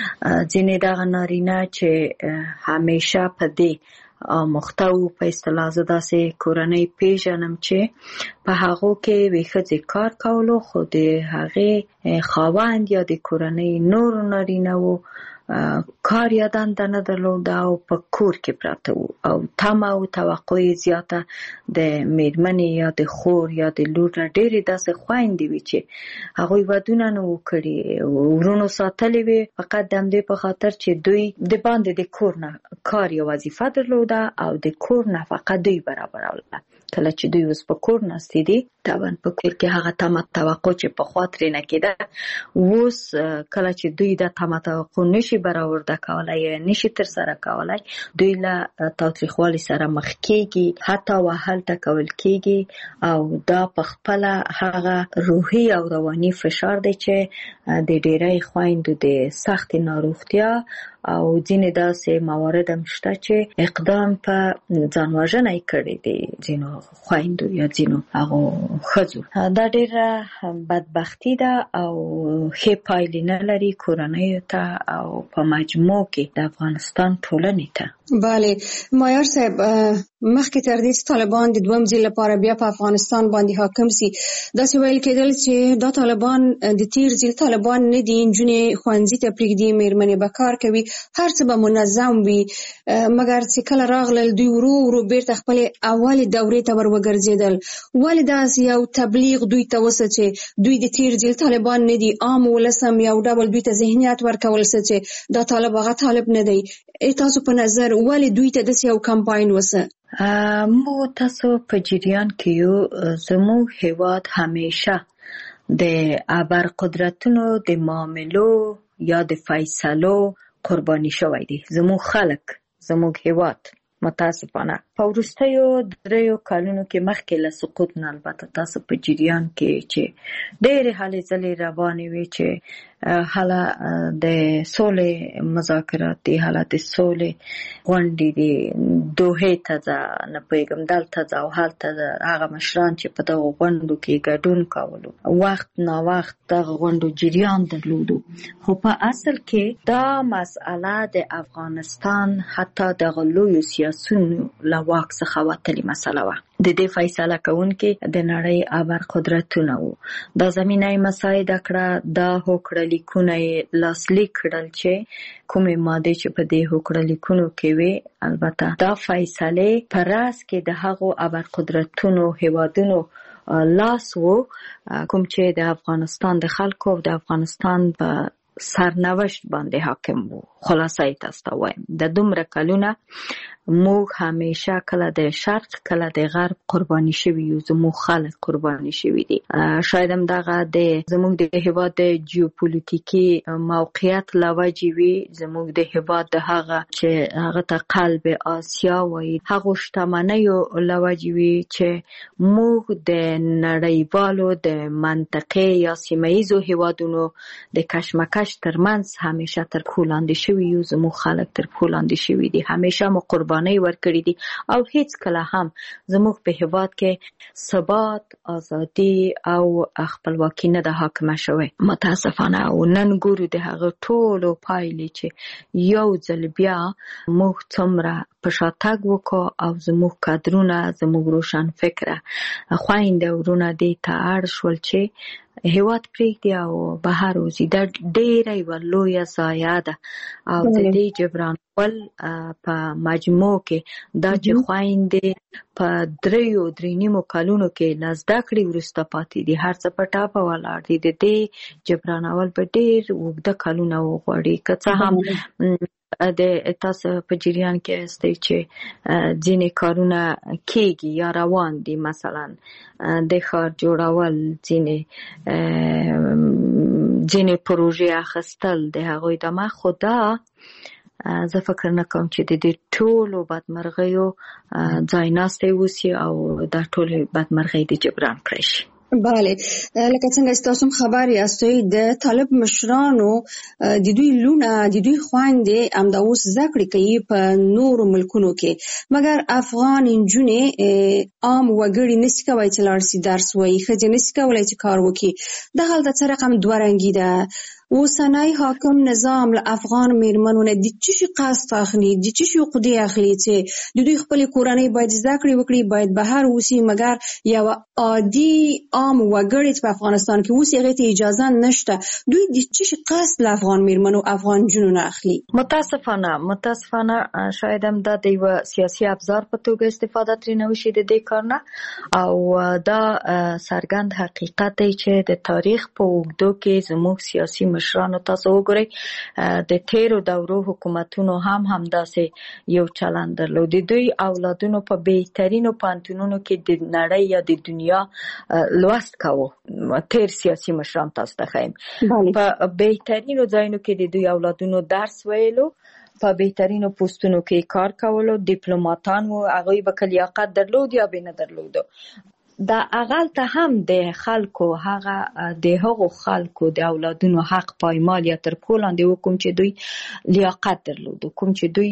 ځینې دغه نارینه چې همیشه په دې مخته وو، په اصطلاح زه داسې کورنۍ پیژنم چې په هغو کې یوې ښځې کار کولو، خو د هغې خاوند یا د کورنۍ نورو نارینه وو کار یا دنده نه درلوده او په کور کې پراته وو او تمه او توقع یې زیاته د میرمنې یا د خور یا د لور نه ډېرې داسې خویندې وي چې هغوی ودونه نه وو کړي، ورونو ساتلې وي فقط د همدې په خاطر چې دوی د باندې د کور نه کار یا وظیفه درلوده او د کور نفقه دوی برابروله. کله چې دوی اوس په کور ناستې دي، طبعا په کور کې هغه تمه توقع چې پخوا ترې نه کېده، اوس کله چې دوی د تمه توقع نشي برآورده کولی یا نشي ترسره کولی، دوی له تاوتریخوالي سره مخ کېږي، حتی وهل ټکول کېږي او دا په خپله هغه روحي او رواني فشار دی چې د ډېری خویندو د سختې ناروغتیا او ځینې داسې موارد هم شته چې اقدام په ځان وژنه یې کړی دی ځینو خویندو یا ځینو هغو ښځو. دا ډېره بدبختي ده او ښې پایلې نه لري کورنیو ته او په مجموع کې د افغانستان ټولنې ته. بله مایار صاحب، مخکې تر دې چې طالبان د دویم ځل لپاره بیا په افغانستان باندې حاکم سي، داسې ویل کېدل چې دا طالبان د تیر ځل طالبان نه دي، نجونې ښوونځي ته پرېږدي، میرمنې به کار کوي، هر څه به منظم وي، مګر چې کله راغلل دوی ورو ورو بیرته خپلې اولې دورې ته ور وګرځېدل. ولې داسې یو تبلیغ دوی ته وسه چې دوی د تیر ځل طالبان نه دي، عام ولس هم یو ډول دوی ته ذهنیت ورکول سه چې دا طالب هغه طالب نه دی؟ تاسو په نظر ولې دوی ته داسې یو کمپاین وسه؟ مو تاسو په جریان کې یو، زموږ هیواد همیشه د ابرقدرتونو د معاملو یا د فیصلو قرباني شوی دی. زموږ خلک، زموږ هیواد متاسفانه په وروستیو 3 کلونو کې مخکې له سقوط نه، البته تاسو په جریان کې چې ډېرې هلې ځلې روانې وې چې هله د سولې مذاکرات دي، هله د سولې غونډې دي، دوحې ته ځه، نه پوهېږم دلته ځه او هلته ځه. هغه مشران چې په دغو غونډو کې ګډون کولو، وخت ناوخت دغه غونډو جریان درلودو، خو په اصل کې دا مسئله د افغانستان حتی دغه لویو سیاسونو له واک څخه وتلې مسله وه. د دې فیصله کوونکي د نړۍ ابرقدرتونه وو. دا زمینه یې مساعده کړه، دا هوکړه لیکونه یې لاسلیک کړل چې کومې مادې چې په دې هوکړه لیکونو کې وې، البته دا فیصلې په راز کې د هغو ابرقدرتونو هیوادونو لاس وو کوم چې د افغانستان د خلکو او د افغانستان په سرنوشت باندې حاکم وو. خلاصه یې تاسو ته وایم، د دومره کلونه موږ همیشه کله د شرق کله د غرب قرباني شوي یو، زموږ خلک قرباني شوي دي. شاید هم دغه د زموږ د هیواد د جیوپولیټیکي موقعیت له وجې وي، زموږ د هیواد د هغه چې هغه ته قلب آسیا وایي، هغو شتمنیو له وجې وي چې موږ د نړیوالو د منطقې یا سیمه ییزو هیوادونو د کشمکش ترمنځ همیشه تر پښو لاندې شوي یو. زموږ خلک تر پښو لاندې شوي دي، همیشه مو قرباني ورکړي دي او هیڅ کله هم زموږ په هیواد کې ثبات، ازادي او خپلواکي نه ده حاکمه شوې متاسفانه. او نن ګورو د هغه ټولو پایلې چې یو ځل بیا موږ څومره په شاتګ وکړو او زموږ کادرونه، زموږ روشن فکره خویندې ورونه دې ته اړ شول چې هیواد پرېږدي او بهر وځي. دا ډېره یوه لویه ضایعه ده او د دې جبران ول په مجموع کې دا چې خویندې په 3.5 کلونو کې له زده کړې وروسته پاتې دي، هر څه په ټاپه ولاړ دي، د دې جبرانول به ډېر اوږده کلونه وغواړي. که څه هم د تاسو په جریان کې استئ چې ځینې کارونه کېږي یا روان دي، مثلا د ښار جوړول، ځینې پروژې اخیستل د هغوی دمه. خو دا زه فکر نه کوم چې د دې ټولو بدمرغیو ځای ناستی وسي او دا ټولې بدمرغۍ د جبران کړی شي. بله، لکه څنګه ستاسو خبر یاستئ د طالب مشرانو د دوی لونه، د دوی خویندې همدا اوس زده کړې کوي په نورو ملکونو کې، مګر افغان نجونې عام وګړي نشي کولی چې لاړ شي درس ووایي، ښځې نشي کولی چې کار وکړي. دا هلته څه رقم دوه رنګي ده؟ اوسنی حاکم نظام له افغان میرمنو نه د څه شي قصد اخلي، د څه شي عقدې اخلي چې د دوی خپل کورنۍ باید زده کړې وکړي، باید بهر اوسي، مګر یو عادي عام وګړي چې په افغانستان کې اوسي هغې ته اجازه نشته. دوی د څه شي قصد له افغان میرمنو افغان جنونو نه اخلي؟ متاسفانه شاید هم دا د یو سیاسي ابزار په توګه استفاده ترې وشي د دې کار نه، او دا څرګند حقیقت دی چې د تاریخ په اوږدو کې زموږ سیاسي مشرانو، تاسو وګورئ د تیرو دورو حکومتونو هم همداسې یو چلند درلود. د دوی اولادونو په بهترینو پوهنتونونو کې د نړۍ یا د دنیا لوست کاوه. تیر سیاسي مشران تاسو ته ښیم په بهترینو ځایونو کې د دوی اولادونو درس ویلو، په بهترینو پوستونو کې کار کولو، ډیپلوماتان وو، هغوی به که لیاقت درلود یا به نه درلودو. دا اقل ته هم د خلکو هغو خلکو د اولادونو حق پایمال یا تر پښو لاندې و، کوم چې دوی لیاقت درلودو، کوم چې دوی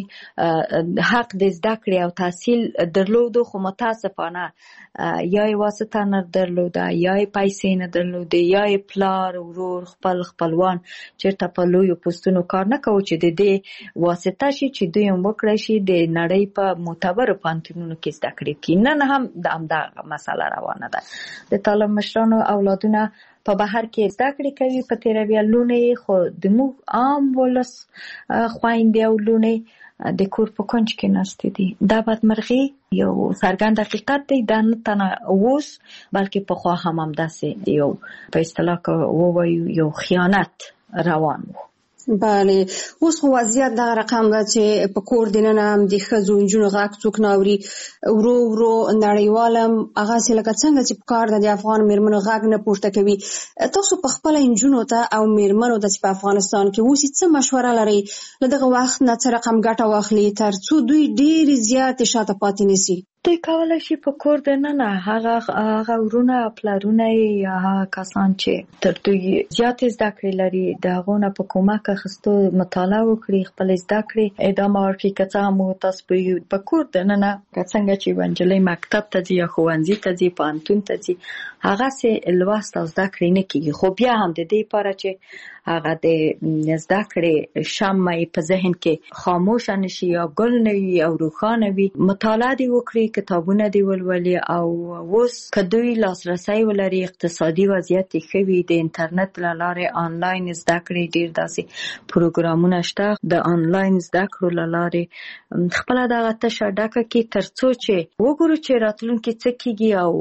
حق د زده کړې او تحصیل درلودو، خو متاسفانه یا یې واسطه نه درلوده، یا یې پیسې نه درلودې، یا یې پلار، ورور، خپلوان چېرته په لویو پوستونو کار نه کوو چې د دې واسطه شي چې دوی هم وکړی شي د نړۍ په معتبرو پوهنتونونو کې زده کړې کړي. نن هم همدغه مسله روانه ده. د طالب مشرانو اولادونه په بهر کې زده کړې کوي، په تیروي لونې، خو د موږ عام ولس خویندې او لونې د کور په کونج کې ناستې دي. دا بدمرغي یو څرګند حقیقت دی. دا نه تنه اوس بلکې پخوا هم همداسې یو په اصطلاح ووایو یو خیانت روان و. بله، اوس خو وضعیت دغه رقم ده چې په کور دننه هم د ښځو نجونو غږ څوک نه اوري. ورو ورو نړیوال هم هغسې لکه څنګه چې په کار ده د افغان میرمنو غږ نه پورته کوي. تاسو په خپله نجونو ته او میرمنو ته چې په افغانستان کې اوسي څه مشوره لرئ له دغه وخت نه څه رقم ګټه واخلي تر څو دوی ډېرې زیاتې شاته پاتې نشي؟ دوی کولی شي په کور دننه هغه ورونه پلرونه یا هغه کسان چې تر دوی زیاتې زده کړې لري د هغو نه په کمک اخیستو مطالعه وکړي، خپلې زده کړې ادامه ورکړي. که څه هم تاسو په کور دننه که څنګه چې یوه نجلۍ مکتب ته ځي یا ښوونځي ته ځي، پوهنتون ته ځي، هغسې لوست او زده کړې نه کېږي. خو بیا هم د دې لپاره چې هغه د زده کړې شمع په ذهن کې خاموشه نشي یا ګل نه وي او روښانه وي، مطالعه دې وکړي، کتابونه دې ولولي. او اوس که دوی لاسرسی ولري، اقتصادي وضعیت یې ښه وي، د انټرنټ له لارې آنلاین زده کړې ډېر داسې پروګرامونه شته، د آنلاین زده کړو له لارې خپله دغه تشه ډکه کړي تر څو چې وګورو چې راتلونکي څه کېږي او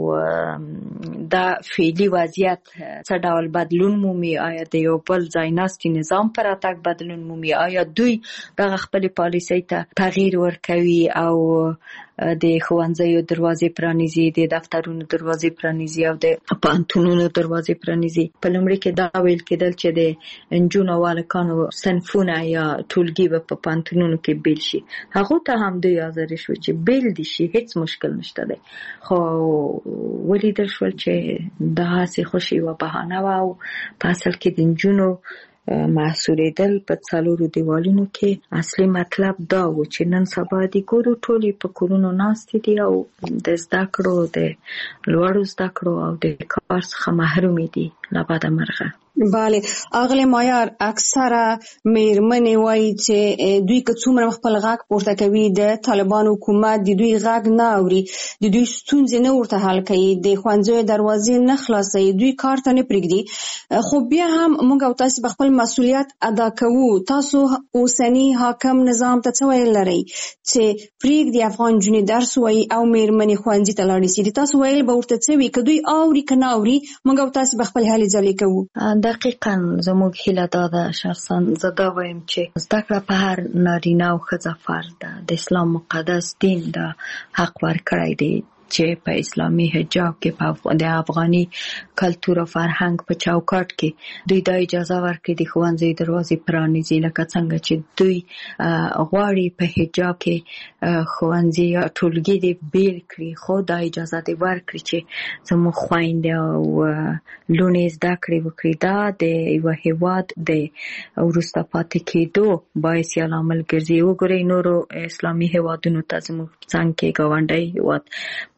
دا فعلي وضعیت څه ډول بدلون مومي. آیا د یو بل ځای ناستي نظام پر راتګ بدلون مومي؟ آیا دوی دغه خپلې پالیسۍ ته تغییر ورکوي او د ښوونځیو دروازې پرانیزي، د دفترونو دروازې پرانیزي او د پوهنتونونو دروازې پرانیزي؟ په لومړي کې دا ویل کېدل چې د نجونو او هلکانو صنفونه یا ټولګي به په پوهنتونونو کې بیل شي. هغو ته هم دوی حاضر شو چې بیل دي شي، هیڅ مشکل نشته دی. خو ولیدل شول چې دغسې خوشي یوه بهانه وه او په اصل کې د نجونو محصورېدل په څلورو دیوالونو کې اصلي مطلب دا و چې نن سبا د ګورو ټولې په کورونو ناستې دي او د زده کړو، د لوړو زده کړو او د کار څخه محرومې دي له بده مرغه. بله، اغلی مایار اکثره میرمنې وایي چې دوی که څومره خپل غږ پورته کوي د طالبان حکومت د دوی غږ نه اوري، د دوی ستونزې نه ورته حل کوي، د ښوونځیو دروازې نه خلاصوي، دوی کار ته نه پرېږدي. خو بیا هم موږ او تاسو به خپل مسؤلیت ادا کوو. تاسو اوسني حاکم نظام ته څه ویل لرئ چې پرېږدي افغان نجونې درس ووایي او میرمنې ښوونځي ته لاړې شي؟ د تاسو ویل به ورته څه وي؟ که دوی اوري که نه اوري، موږ او تاسو به خپل هلې ځلې کوو. دقیقاً زموږ هیله دا ده، شخصا زه دا وایم چې زده کړه په هر نارینه او ښځه فرض ده. د اسلام مقدس دین دا حق ورکړی دی چې په اسلامي حجاب کې د افغاني کلتور او فرهنګ په چوکاټ کې دوی دا اجازه ورکړي د ښوونځي دروازې پرانیزي، لکه څنګه چې دوی غواړي په حجاب کې ښوونځي یا ټولګي دې بیل کړي، خو دا اجازه دې ورکړي چې زموږ خویندې او لوڼې زده کړې وکړي. دا د یوه هېواد د وروسته پاتې کېدو باعث یا لامل ګرځي. وګورئ نورو اسلامي هېوادونو ته، زموږ څنګ کې ګاونډی هېواد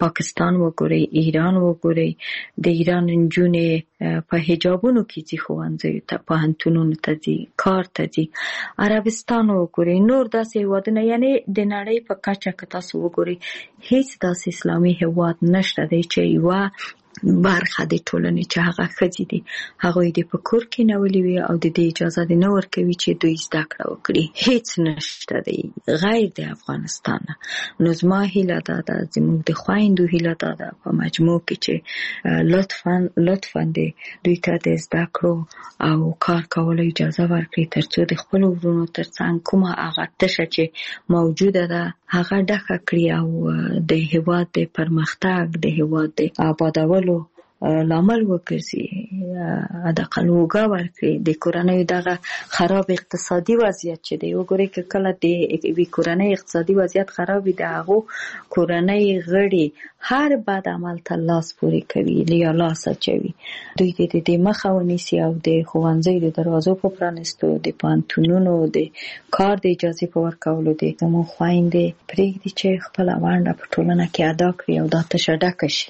پاکستان وګورئ، ایران وګورئ، د ایران نجونې په حجابونو کې ځي ښوونځیو ته، پوهنتونونو ته ځي، کار ته ځي. عربستان وګورئ، نور داسې هېوادونه، یعنې د نړۍ په کچه که تاسو وګورئ هیڅ داسې اسلامي هېواد نشته دی چې یوه برخه د ټولنې چې هغه ښځې دي هغوی دې په کور کې نولي وي او د دې اجازه دې نه ورکوي چې دوی زده کړه وکړي. هیڅ نشته دی غیر د افغانستان. نو زما هیله دا ده، زموږ د خویندو هیله دا ده په مجموع کې چې لطفا دوی ته د زده کړو او کار کولو اجازه ورکړي ترڅو د خپلو ورونو ترڅنګ کومه هغه تشه چې موجوده ده هغه ډکه کړي او د هېواد د پرمختګ، د هېواد د آبادولو لامل وګرځي، حداقل اوږه ورکړي. د کورنیو دغه خراب اقتصادي وضعیت چې دی، وګورئ که کله د یوې کورنۍ اقتصادي وضعیت خراب وي د هغو کورنۍ غړي هر بد عمل ته لاس پورې کوي یا لاس اچوي. دوی د مخه ونیسي او د ښوونځیو د دروازو په پرانستو، د پوهنتونونو د کار د اجازې په ورکولو د زموږ خویندې پرېږدي چې خپله ونډه په ټولنه کې ادا کړي او دا تشه ډکه شي.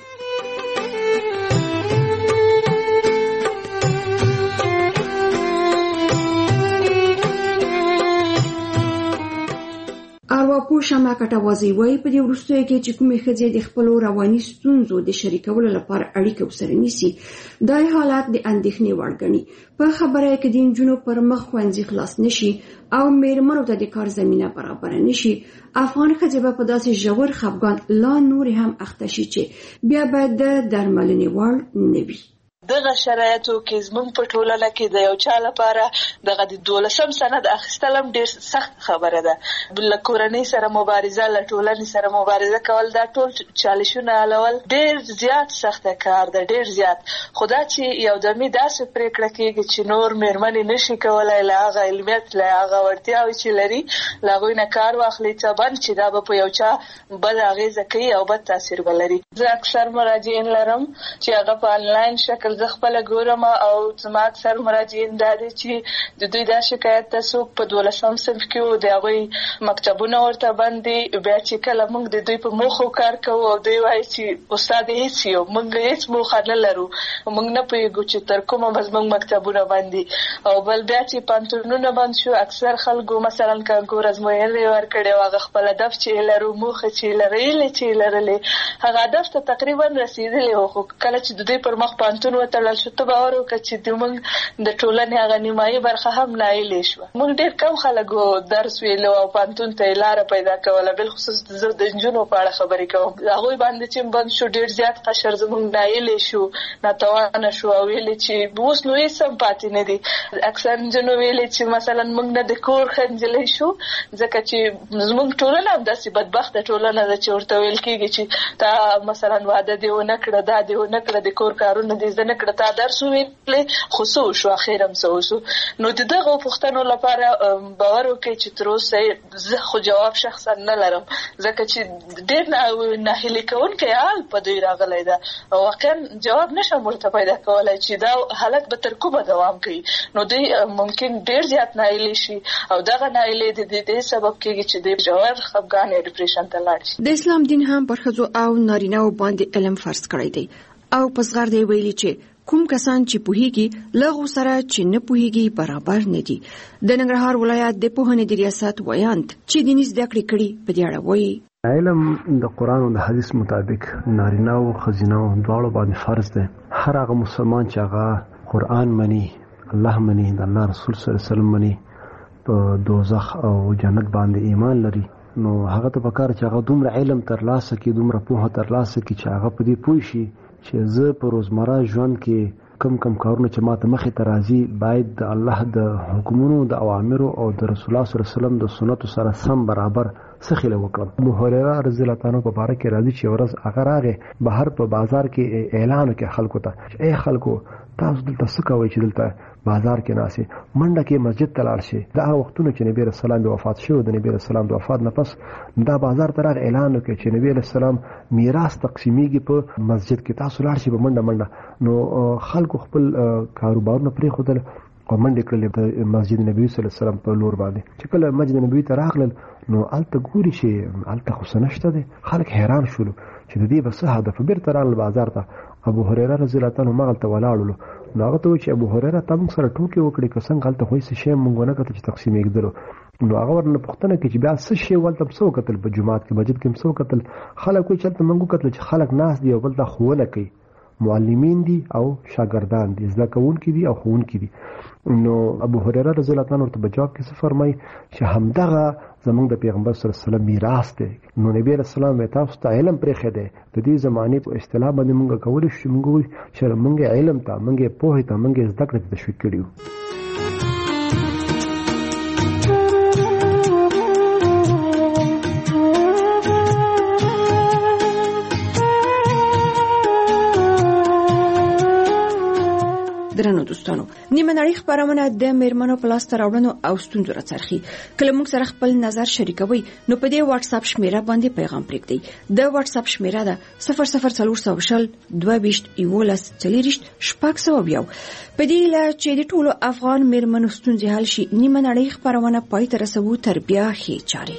ارواپوه شمع کټوازی وایي په دې وروستیو کې چې کومې ښځې د خپلو رواني ستونزو د شریکولو لپاره اړیکه ورسره نیسي، دا حالت د اندېښنې وړ ګڼي. په خبره کې د نجونو پر مخ ښوونځي خلاص نشي او میرمنو ته د کار زمینه برابره نشي، افغان ښځې به په داسې ژور خفګان لا نورې هم اخته شي چې بیا به د درملنې وړ نه وي. دغه شرایطو کې زموږ په ټولنه کې د یو چا لپاره دغه د 12 سند اخیستل هم ډېر سخت خبره ده. له کورنۍ سره مبارزه، له ټولنې سره مبارزه کول، دا ټول چالشونه حلول ډېر زیات سخته کار ده، ډېر زیات. خو دا چې یو دمې داسې پرېکړه کېږي چې نور مېرمنې نشي کولی له هغه علمیت، له هغه وړتیاوې چې لري له هغوی نه کار واخلي، څه بند چې دا به په یو چا بد اغېزه کوي او بد تاثیر به لري. زه اکثر مراجعین لرم چې هغه په آنلاین شکل زه خپله ګورم او زما اکثر مراجعین دا دي چې د دوی دا شکایت ته څوک په 12 صنف کې و د هغوی مکتبونه ورته بند دي. بیا چې کله موږ د دوی په موخو کار کوو او دوی وایي چې استاد هېڅ یو موږ هېڅ موخه نه لرو، موږ نه پوهېږو چې تر کومه به زموږ مکتبونه بند دي. او بل بیا چې پوهنتونونه بند شو، اکثر خلکو مثلا کانکور ازموینې ورکړې او هغه خپل هدف چې لرو، موخه چې لرلې هغه هدف ته تقریبا رسېدلی و، خو کله چې د دوی پر مخ پوهنتون وتړل شو ته باور وکړه چې موږ د ټولنې هغه نیمایي برخه هم نایلې شوه. موږ ډېر کم خلکو درس ویلو او پوهنتون ته یې لاره پیدا کوله. بالخصوص زه د نجونو په اړه خبرې کوم، هغوی باندې چې بند شو ډېر زیات قشر زموږ نایلې شو، ناتوانه شو او ویلې چې اوس نو هېڅ هم پاتې نه دي. اکثر نجونو ویلې چې مثلا موږ نه د کور ښه نجلۍ شو ځکه چې زموږ ټولنه هم داسې بدبخته ټولنه ده چې ورته ویل کېږي چې تا مثلا واده دې ونه کړه، دا دې ونه کړه، د کور کارونه دې زده نه کړه، تا درس وویلې خو څه وشو، اخر هم څه وشو. نو د دغو پوښتنو لپاره باور وکړئ چې تر اوسه زه خو جواب شخصا نه لرم، ځکه چې ډېر ناهیلي کوونکی حال په دوی راغلی ده. واقعا جواب نشم ورته پیدا کولی چې دا حالت به تر کومه دوام کوي. نو دوی ممکن ډېر زیات ناهیلي شي او دغه ناهیلي د دې سبب کېږي چې دوی ژور خفګان یا ډپریشن ته لاړ شي. د اسلام دین هم پر ښځو او نارینه‌و باندې علم فرض کړی دی او په صغر دی ویلي چې کوم کسان چې پوهیږي له هغو سره چې نه پوهیږي برابر نه دي. د ننګرهار ولایت د پوهنې د ریاست ویاند چې دیني زده کړې کړي په دې اړه وایي علم د قرآن او د حدیث مطابق نارینه او ښځینه دواړو باندې فرض دی. هر هغه مسلمان چې هغه قرآن مني، الله مني، د الله رسول صلی الله علیه وسلم مني، په دوزخ او جنت باندې ایمان لري، نو هغه ته پکار چې هغه دومره علم ترلاسه کړي، دومره پوهه ترلاسه کړي چې هغه په دې پوه شي چې زه په روزمره ژوند کې کم کارونه چې ماته مخې ته راځي باید د الله د حکمونو، د اوامرو او د رسول الله صلی الله علیه وسلم د سنتو سره سم برابر سخیله وکړم. ابو هريره رضی الله تعالی عنہ په باره کې راځي چې ورځ هغه راغی بهر په بازار کې اعلان وکړ خلکو ته چې ای خلکو تاسو دلته څه کوئ چې دلته بازار کې ناسي منډه کې مسجد ته لاړ شي. دا وختونه چې نبی رسول الله وفات شو، د نبی رسول الله وفات نه پس دا بازار ته راغی اعلان وکړ چې نبی رسول الله میراث تقسیمیږي په مسجد کې، تاسو لاړ شئ په منډه. نو خلکو خپل کاروبارونه پرې خودل او منډې کړلې د مسجد نبوي صلی الله علیه وسلم په لور باندې. چې کله مسجد نبوي ته راغلل نو هلته ګوري چې هلته خو څه نشته دی. خلک حیران شول چې د دې به څه هدف. بیرته راغلل بازار ته. ابو هريره رضی الله عنه مغلته ولاړلو. نو هغه ته چې ابو هريره ته موږ سره ټوکې وکړې که څنګه هلته خو هېڅ شی موږ ونه کتل چې تقسیم یې کېدلو. نو هغه ورنه پوښتنه کوي چې بیا څه شی ولته څه وکتل په جومات کې مسجد کې څه وکتل. خلک وایي چې هلته موږ وکتل چې خلک ناست دي او بل ته ښوونه کوي. معلمین دي او شاګردان دي، زده کوونکي دي او ښوونکي دي. نو ابو هريره رضی الله عنه ورته په جواب کې څه فرمایي چې همدغه زمونږ د پیغمبر صلی الله علیه وسلم میراث دی. نو نبی رسول الله تاسو ته علم پرېښی دی. د دې زمانې په اصطلاح باندې موږ کولی شو موږ وایو چې موږ علم ته، موږ پوهې ته، موږ زده کړې ته تشویق کړي یو. درنو دوستانو، نیمه نړۍ خبرونه د میرمنو په لاسته راوړنو او ستونزو راڅرخي. کله موږ سره خپل نظر شریکوي نو په دې واتس اپ شمیره باندې پیغام پرېږدئ. د واتس اپ شمیره ده 00420 22 11 600. په دې له چې د ټولو افغان میرمنو ستونزې حل شي، نیمه نړۍ خبرونه پای ته رسوو تر بیا ښې چارې.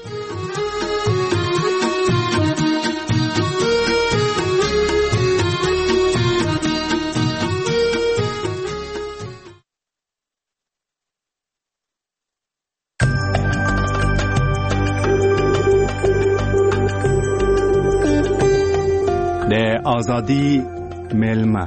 آزادی میلمه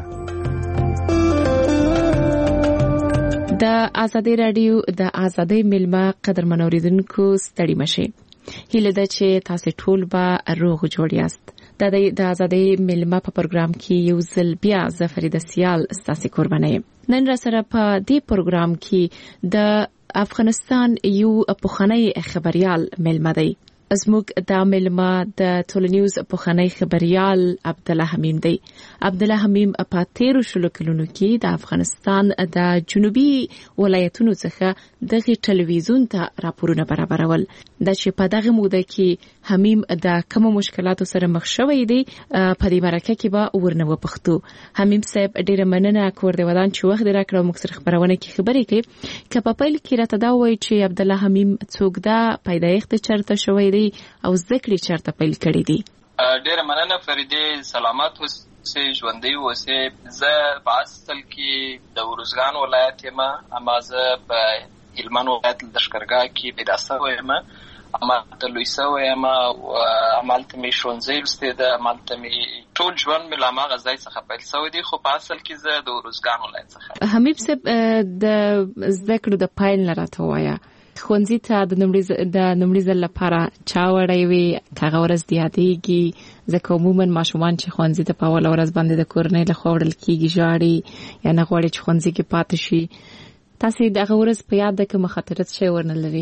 د آزادی رادیو د آزادی میلمه قدرمن اوریدونکو ستړي مشه. هیله ده چې تاسو ټول به روغ جوړ یاست. د آزادی میلمه په پروګرام کې یو ځل بیا زفریده سیال ستاسو قربانه یم. نن را سره په دې پروګرام کې د افغانستان یو پخوانی خبريال میلمه دی. زموږ د میلمه د ټولنیوز پخوانی خبريال عبدالله حمیم دی. عبدالله حمیم په 13 شلو کلونو کې د افغانستان د جنوبي ولایتونو څخه دغه ټلویزیون ته راپورونه برابرول. د چې په دغه موده کې حمیم د کوم مشکلاتو سره مخ شوی دی په دې مرکه کې به ورنه وپښتو. حمیم صاحب ډیره مننه کور دی ودان چې وخت راکړو موږ سره خبرونه کې خبرې کوي. که په پیل کې راته دا وایي چې عبدالله حمیم څوک دا پیدایښت چرته شوی دی او ذکر چرته پیل کړی دی؟ ډیره مننه فریده، سلامات اوسئ، ژوندۍ اوسئ. زه په اصل کې د ورزګان ولایت یم، اما زه په هلمند ولایت لښکرګاه کې پیدا شوی یم. همالته لوی شوی یم، همالته مې ښوونځی لوستی ده، همالته مې ټول ژوند مې له هماغه ځای څخه پیل شوی دی. خو په اصل کې زه د ورزګان ولایت څخه. حمید صاحب، د زده کړو د پیل نه راته وایه، ښوونځي ته د لومړي ځل لپاره چا وړی وي؟ هغه ورځ دې یادېږي؟ ځکه عموما ماشومان چې ښوونځي ته په اوله ورځ باندې د کورنۍ لخوا وړل کېږي ژاړي یا نه غواړي چې ښوونځي کې پاتې شي. تاسې دغه ورځ په یاد ده که مخاطرت شی ورنه لري؟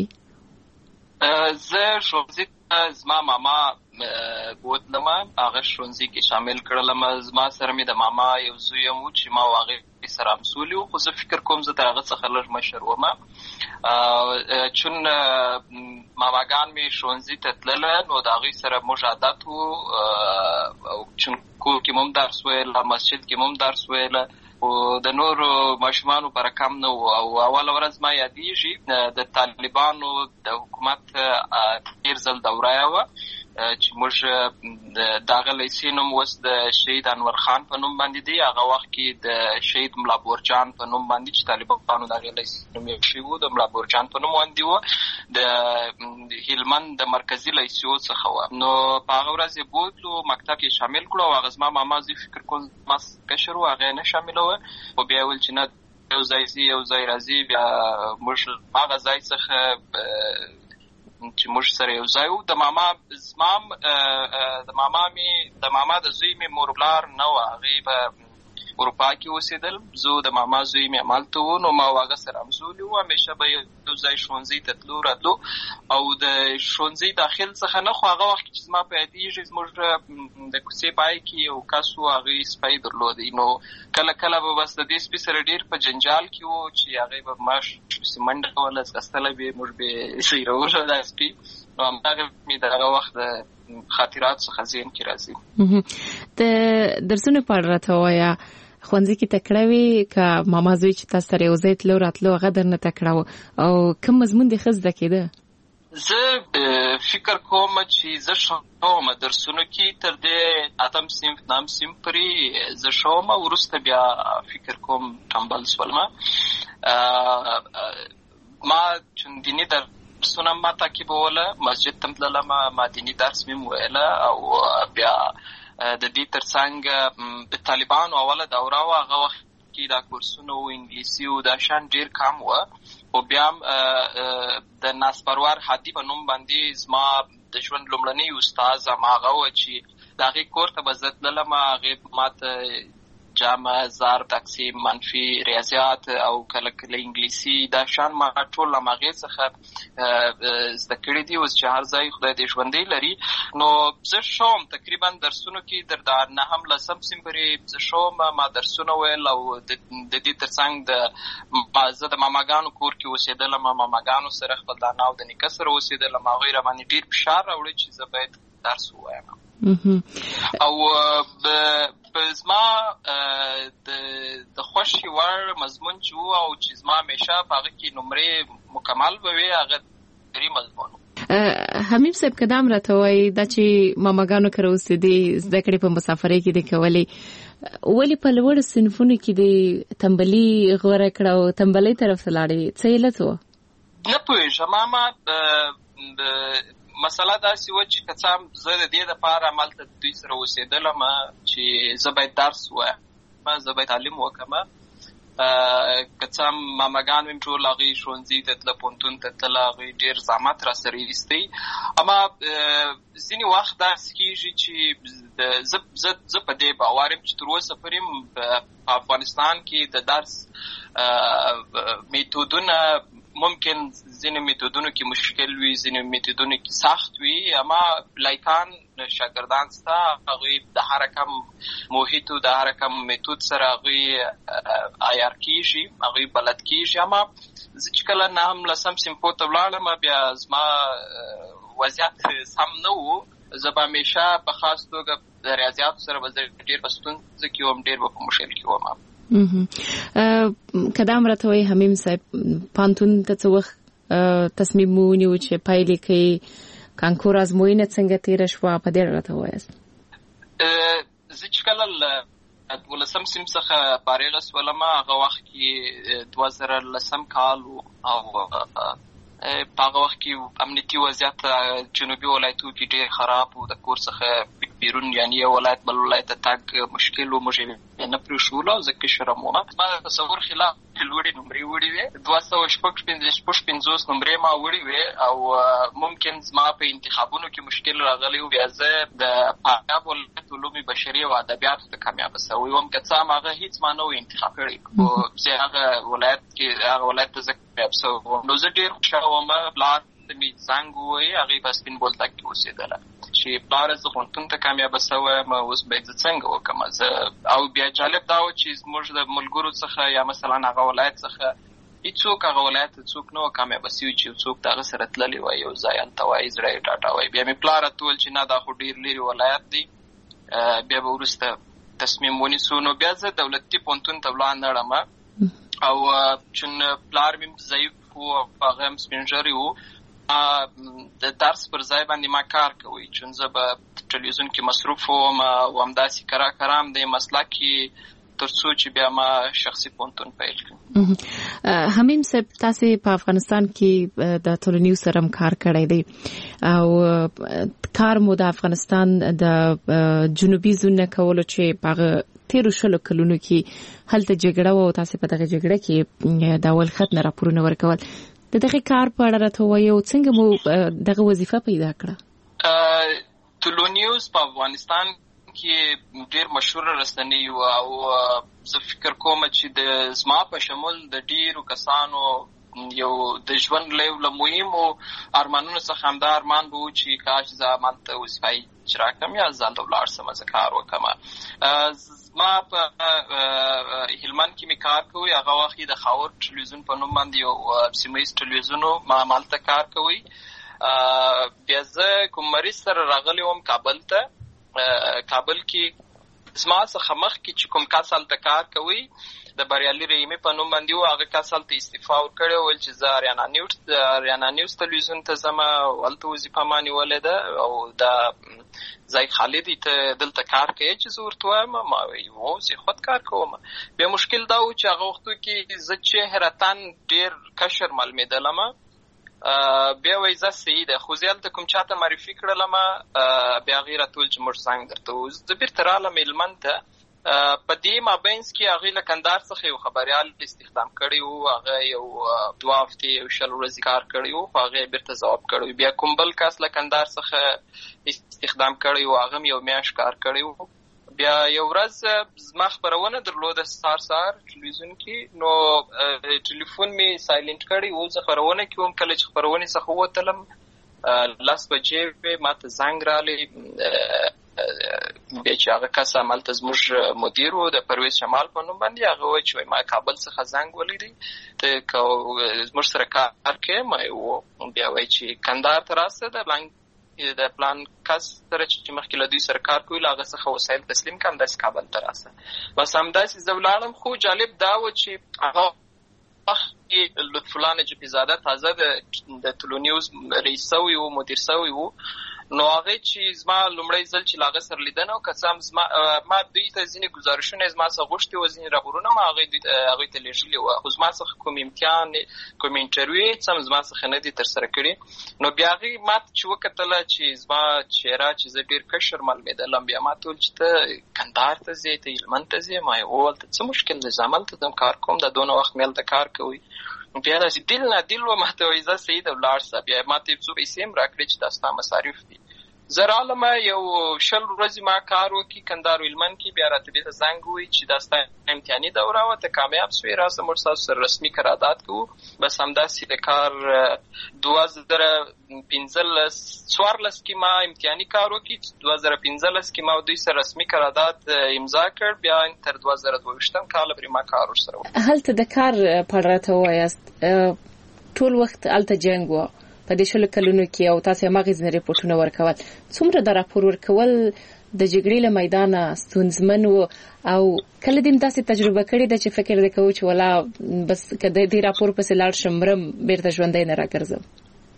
زه ښوونځي ته زما ماما بوتلم، هغه ښوونځي کې شامل کړلم. زما سره مې د ماما یو زوی هم و چې ما او هغې سره همسولي وو، خو زه فکر کوم زه د هغه څخه لږ مشر وم. چون ماماګان مې ښوونځي ته تلله نو د هغوی سره موږ عادت وو، چون کور کې هم درس ویله، مسجد کې هم درس ویله، او د نورو ماشومانو پر کم نه وو. او اوله ورځ ما یادېږي د طالبانو د حکومت تېر ځل دوره وه چې موږ د هغه لیسې نوم اوس د شهید انور خان په نوم باندې دی. هغه وخت کې د شهید ملا بورجان په نوم باندې چې طالبانو د هغې لیسې نوم یې کښې و، د ملا بورجان په نوم باندې و، د هلمند د مرکزي لیسو څخه وه. نو په هغه ورځ یې بوتلو، مکتب کې شامل کړو. او هغه زما ماما زه فکر کوم زما کشر و، هغه یې نه شاملوه، خو بیا یې ویل چې نه یو ځای ځي یو ځای راځي. بیا موږ هغه ځای څخه چې موږ سره یو ځای وو. د ماما د زوی مې مور پلار نه وه، هغې په اروپا کې اوسېدل. زه د ماما زوی مې همالته و، نو ما او هغه سره همزولي وو. همیشه به یو ځای ښوونځي ته تلو راتلو. او د ښوونځي داخل څخه نه، خو هغه وخت چې زما په یادېږي زموږ د کوڅې پای کې یو کس و، هغې سپی درلودی. نو کله کله به بس د دې سپي سره ډېر په جنجال کې و چې هغې به ماش پسې منډه کوله، ځغستله به یې، موږ به یې سیروله دا سپي. نو همدغه مې د هغه وخت د خاطرات څخه ذهن کې راځي. د درسونو په اړه راته ووایه. ښوونځي کې تکړه وي که ماما زوی چې تاسو سره یو ځای تلو راتلو هغه درنه تکړه و او کوم مضمون دې ښه زده کېده؟ زه فکر کوم چې زه شوم درسونو کې تر دې 8 صنف 9 صنف پورې زه شوم، وروسته بیا فکر کوم ټمبل شولم. ما چې دیني درسونه ما تعقیبوله، مسجد ته تللم، ما دیني درس مې ویله او بیا د دې ترڅنګ د طالبانو اوله دوره وه، هغه وخت کې دا کورسونه و انګلیسي او دا شان ډېر کم وه. او بیا د ناسپروار هادي په نوم باندې زما د ژوند لومړنی استاد هغه و چې د هغې کور ته به زه تللم. هغې ما ته جمع، ضرب، تقسیم، منفي، ریاضیات او کله کله انګلیسي دا شان ما ټول له هغې څخه زده کړي دي. اوس چې هر ځای خدای دې ژوندی لري. نو زه شوم تقریبا درسونو کې در 9 10 صنف پورې زه شوم، ما درسونه ویل او د دې ترڅنګ زه د ماماګانو کور کې اوسېدلم، ماماګانو سره خپل د انا او د نیکه سره اوسېدلم. هغوی راباندې ډېر فشار راوړی چې زه باید درس ووایم. او زما د خوښې وړ مضمون چې و او چې زما همیشه په هغه کې نمرې مکمل به وي هغه دري مضمون و. حمیم صاحب که دا هم راته وایي دا چې ماماګانو کره اوسېدې زده کړې په مسافرۍ کې دې کولې، ولې په لوړو صنفونو کې دې تنبلي غوره کړه او تنبلۍ طرف ته لاړې؟ څه علت و؟ نه پوهېږم. ما مسله داسې وه چې که څه هم زه د دې دپاره هملته دوی سره اوسېدلم چې زه باید درس ووایم، زه باید تعلیم وکړم. که څه هم ماماګان مې ټول هغوی ښوونځي ته تله، پوهنتون ته تله، هغوی ډېر زحمت را سره ایستی. اما ځینې وخت داسې کېږي چې زه په دې باور یم چې تر اوسه پورې په افغانستان کې د درس میتودونه ممکن ځینې میتودونو کې مشکل وي، ځینې میتودونو کې سخت وي، اما لایکان شاګردان سته، هغوی د هر کم محیط او د هر کم میتود سره هغوی عیار کېږي، هغوی بلد کېږي. اما زه چې کله 9 10 صنفو ته ولاړم بیا زما وضعیت سم نه و. زه به همیشه په خاص توګه د ریاضیاتو سره به زه ډېر په ستونزه کې وم، ډېر به په مشکل کې وم. که دا هم راته وایي حمیم صاحب پوهنتون ته څه وخت تصمیم مو ونیو چې پایلې کوي، کانکور ازموینه څنګه تېره شوه؟ په دې راته ووایاست. زه چې کله له 12 صنف څخه فارغه شولم هغه وخت کې 2010 کال او په هغه وخت کې امنیتي وضعیت جنوبي ولایتو کې ډېر خراب و. د کور څخه بیرون یعنې یو ولایت بل ولایت ته تګ مشکل و، موږ یې نه پرېښولو او زه کشر هم وم. ما د تصور خلاف لوړې نمرې وړې وې، 256 نمرې ما وړې وې او ممکن زما په انتخابونو کې مشکل راغلی و. بیا زه د فاریاب ولایت علوم بشري او ادبیاتو ته کامیابه سوی وم. که څه هم هغه هېڅ ما نه و انتخاب کړی، خو زه هغه ولایت ته زه کامیاب سوی وم. نو زه ډېر خوشحاله وم. پلار مې زنګ ووایي، هغې په سپین بولدک کې اوسېدله چې پلاره زه پوهنتون ته کامیابه سوی یم، اوس باید زه څنګه وکړم. زه او بیا جالب دا و چې زموږ د ملګرو څخه یا مثلا هغه ولایت څخه هېڅوک هغه ولایت ته څوک نه و کامیابه سوي چې څوک د هغه سره تللی وای، یو ځای هلته وایي، زړه یې ډاډه وایي. بیا مې پلار راته وویل چې نه دا خو ډېر لرې ولایت دی. بیا به وروسته تصمیم ونیسو. نو بیا زه دولتي پوهنتون ته ولاړم او چون پلار مې ضعیف و، هغه هم سپین ږیری و، د درس پر ځای باندې ما کار کوي، چون زه به ټلویزیون کې مصروف وم او همداسې کرا هم د مسلک کې تر څو چې بیا ما شخصي پوهنتون پیل کړم. حمیم صاحب تاسې په افغانستان کې د ټولنیز سره هم کار کړی دی او کار مو د افغانستان د جنوبي زون نه کولو چې په 13 کلونو کې هلته جګړه و او تاسې په دغه جګړه کې د اول خط نه راپورونه ورکول. د دغه کار په اړه راته ووایئ او څنګه مو دغه وظیفه پیدا کړه؟ ټولنیوز په افغانستان کې ډېر مشهوره رسنۍ وه او زه فکر کوم چې د زما په شمول د ډېرو کسانو یو د ژوند له مهمو ارمانونو څخه همدا ارمان به و چې کاش زه همالته وظیفه اجرا کړم یا زه هلته ولاړ شم، زه کار وکړم. ما په هلمند کې مې کار کوي، هغه وخت د خاور ټلویزیون په نوم باندې یو سیمه ییز ټلویزیون و، ما همالته کار کوي. بیا زه کوم مریض سره راغلی وم کابل ته. کابل کې زما څخه مخکې چې کوم کس هلته کار کوي د بریالي رحیمي په نوم باندې و، هغه کس هلته استعفا ورکړې ویل چې زه اریانا نیوز تلویزیون ته ځم او هلته وظیفه ما نیولې ده او دا ځای خالي دی، ته دلته کار کوې؟ چې زه ورته وایم ما وایي هو زه خود کار کوم. بیا مشکل دا و چې هغه وختو کې زه چهرتاً ډېر کشر معلومېدلم. بیا وایي زه صحیح ده، خو زه هلته کوم چاته معرفي کړلم، بیا هغې راته ویل چې موږ زنګ درته ووهو. زه بېرته رالم هلمند ته. په دې مابینځ کې هغې له کندهار څخه یو خبریال استخدام کړی و، هغه یو 2 هفتې یو 20 ورځې کار کړی و، خو هغې بېرته ځواب کړی و. بیا کوم بل کس له کندهار څخه استخدام کړی و، هغه هم یو میاشت کار کړی و. بیا یو ورځ زما خپرونه درلوده سهار ټلویزیون کې، نو ټلیفون مې سایلنټ کړی و. زه خپرونه کې وم، کله چې خپرونې څخه ووتلم 10 بجې وې، ما ته زنګ رالی. بیا چې هغه کس همالته زموږ مدیر و د پرویز شمال په نوم باندې، هغه وایي چې ما کابل څخه زنګ ولیدی ته که زموږ سره کار کوې؟ ما و. بیا وایي چې کندهار ته راسه د پلان کس سره چې مخکې له دوی سره کار کوي له هغه څخه وسایل تسلیم کړم، داسې کابل ته راسه. بس همداسې زه ولاړم. خو جالب دا و چې هغه وخت کې لطف الله نجفي تازه د تلو نیوز رئیس سوی و، مدیر سوی و. نو هغه چې زما لومړی ځل چې له هغه سره لیدنه و، که څه هم ما دوی ته ځینې ګزارشونه زما څخه غوښتي وو، ځینې راپورونه ما هغوی ته لیږلي وو، خو زما څخه کوم امتحان کوم انټرویو څه هم زما څخه نه دي ترسره کړي. نو بیا هغې ما ته چې وکتله چې زما چهره چې زه ډېر کشر معلومېدلم، بیا ما ته ویل چې ته کندهار ته ځې، ته هلمند ته ځې؟ ما ویل هلته څه مشکل دی، زه همالته ځم کار کوم، دا دونه وخت مې هلته کار کوي. بیا داسې ډیل نه ډیل و، ما ته وایي زه صحیح ده ولاړ شه. بیا ما ته یې څو پیسې هم راکړې چې دا ستا مصارف دي. زه رالم یو 20 ورځې ما کار وکړي کندهار و هلمند کې. بیا راته بېرته زنګ ووایي چې دا ستا امتحاني دوره وه، ته کامیاب سوې، راسه موږ ستاسو سره رسمي قرارداد کوو. بس همداسې د کار 2014 کې ما امتحاني کار وکړي، 2015 کې ما دوی سره رسمي قرارداد امضا کړ. بیا تر 2022 کاله پورې ما کار ورسره وکړ. هلته د کار په اړه راته ووایاست، ټول وخت هلته جنګ و په دې 20 کلونو کې، او تاسو هماغه ځینې ریپورټونه ورکول. څومره د راپور ورکول د جګړې له میدانه ستونزمن و، او کله دې داسې تجربه کړې ده چې فکر دې کوو چې ولا بس که دې راپور پسې لاړ شم مرم بیرته ژوندی نه راګرځم؟